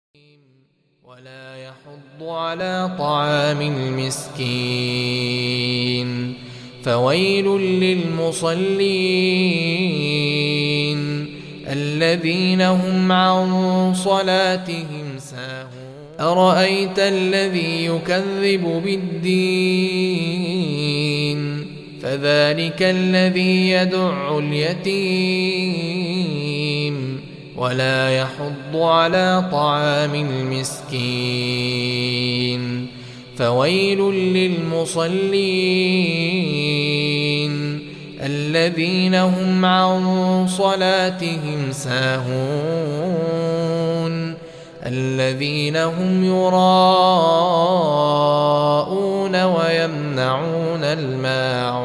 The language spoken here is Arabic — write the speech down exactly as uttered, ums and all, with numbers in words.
ولا يحض على طعام المسكين فويل للمصلين الذين هم عن صلاتهم ساهون أرأيت الذي يكذب بالدين فذلك الذي يدع اليتيم ولا يحض على طعام المسكين فويل للمصلين الذين هم عن صلاتهم ساهون الذين هم يراءون ويمنعون الماعون